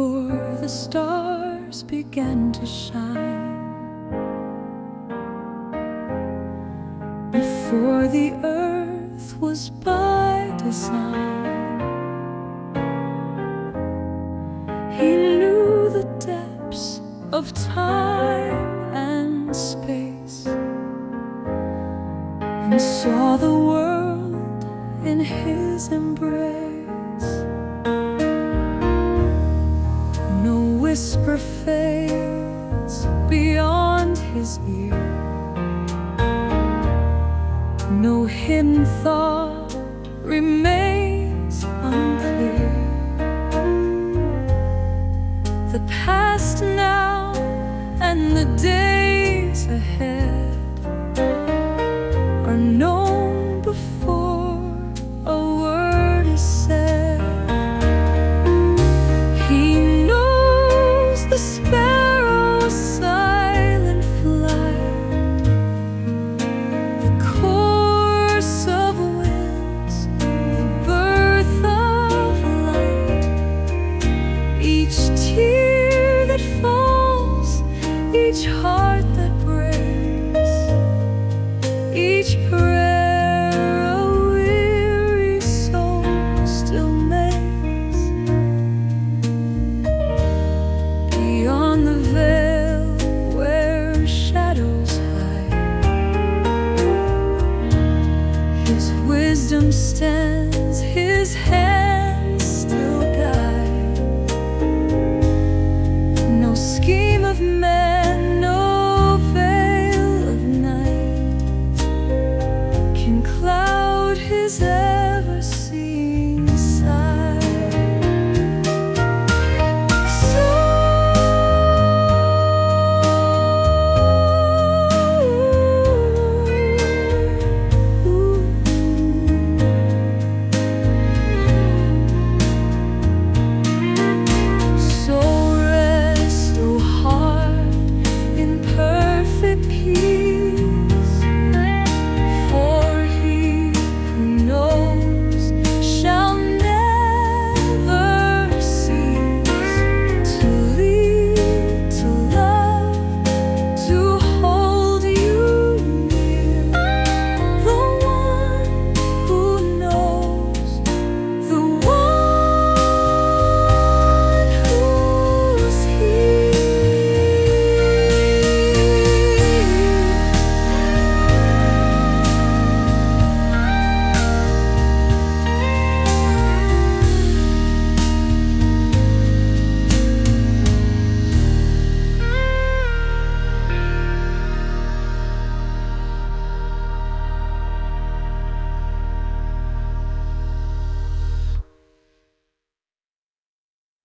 before the stars began to shine, before the earth was by design. He knew the depths of time and space, and saw the world in his embrace. No whisper fades beyond his ear, no hidden thought remains unclear. The past now and the days ahead are known before a word is said. He knows the sparrow's silent flight, the course of winds, the birth of light. Each tear that falls, each heart that breaks, each prayer a weary soul still makes. Beyond the veil where shadows hide, his wisdom stands, his hand